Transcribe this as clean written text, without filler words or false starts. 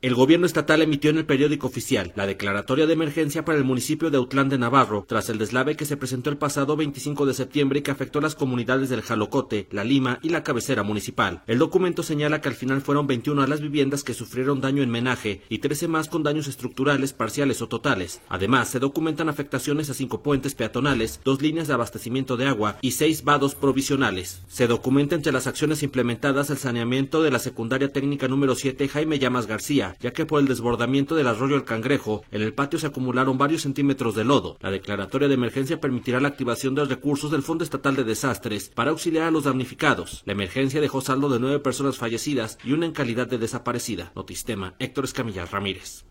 El gobierno estatal emitió en el periódico oficial la declaratoria de emergencia para el municipio de Autlán de Navarro, tras el deslave que se presentó el pasado 25 de septiembre y que afectó a las comunidades del Jalocote, La Lima y la cabecera municipal. El documento señala que al final fueron 21 las viviendas que sufrieron daño en menaje y 13 más con daños estructurales parciales o totales. Además, se documentan afectaciones a 5 puentes peatonales, 2 líneas de abastecimiento de agua y 6 vados provisionales. Se documenta entre las acciones implementadas el saneamiento de la secundaria técnica número 7 Jaime Llamas García, ya que por el desbordamiento del arroyo El Cangrejo, en el patio se acumularon varios centímetros de lodo. La declaratoria de emergencia permitirá la activación de recursos del Fondo Estatal de Desastres para auxiliar a los damnificados. La emergencia dejó saldo de 9 personas fallecidas y una en calidad de desaparecida. Notistema, Héctor Escamilla Ramírez.